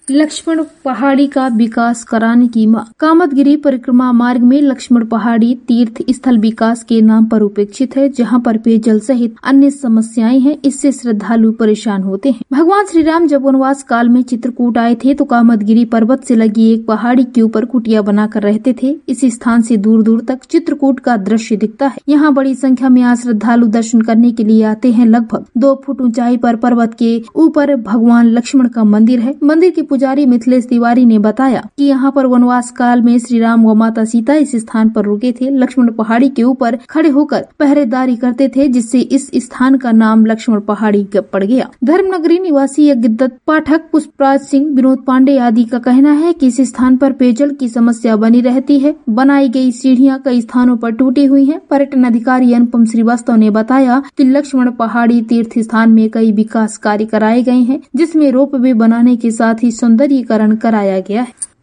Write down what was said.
लक्ष्मण पहाड़ी का विकास कराने की मांग। कामदगिरी परिक्रमा मार्ग में लक्ष्मण पहाड़ी तीर्थ स्थल विकास के नाम पर उपेक्षित है, जहां पर पेयजल सहित अन्य समस्याएं हैं। इससे श्रद्धालु परेशान होते हैं। भगवान श्री राम जब वनवास काल में चित्रकूट आए थे तो कामदगिरी पर्वत से लगी एक पहाड़ी के ऊपर कुटिया बनाकर रहते थे। इस स्थान से दूर दूर तक चित्रकूट का दृश्य दिखता है। यहाँ बड़ी संख्या में आज श्रद्धालु दर्शन करने के लिए आते हैं। लगभग 2 फुट ऊंचाई पर पर्वत के ऊपर भगवान लक्ष्मण का मंदिर है। मंदिर के पुजारी मिथिलेश तिवारी ने बताया कि यहाँ पर वनवास काल में श्री राम व माता सीता इस स्थान पर रुके थे। लक्ष्मण पहाड़ी के ऊपर खड़े होकर पहरेदारी करते थे, जिससे इस स्थान का नाम लक्ष्मण पहाड़ी पड़ गया। धर्मनगरी निवासी यज्ञदत्त पाठक, पुष्पराज सिंह, विनोद पांडे आदि का कहना है कि इस स्थान पर पेयजल की समस्या बनी रहती है। बनाई गई सीढ़ियां कई स्थानों पर टूटी हुई हैं। पर्यटन अधिकारी अनुपम श्रीवास्तव ने बताया कि लक्ष्मण पहाड़ी तीर्थ स्थान में कई विकास कार्य कराए गए हैं, जिसमें रोपवे बनाने के साथ ही सौंदर्यीकरण कराया गया है।